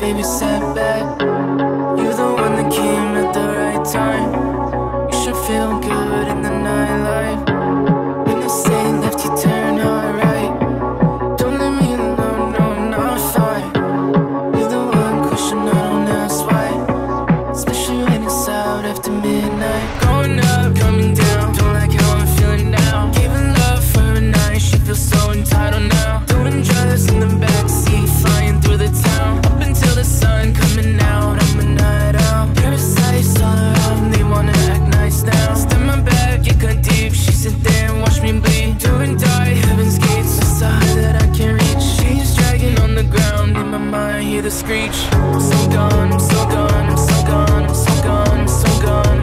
favorite setback. You're the one that came at the right time. You should feel good in the nightlife. When they say left, you turn alright. Don't let me alone, no, I'm not fine. You're the one question, I don't ask why. Especially when it's out after midnight. Going up, coming down, don't like how I'm feeling now. Giving love for a night, she feels so entitled now. Doing drugs in the backseat, flying through the town. Up until the sun coming out, I'm a night out. Parasites all around, they wanna act nice now. Step my back, get cut deep, she sit there and watch me bleed. Do and die, heaven's gates, it's so high that I can't reach. She's dragging on the ground, in my mind, hear the screech. I'm so gone, I'm so gone, I'm so gone, I'm so gone, I'm so gone.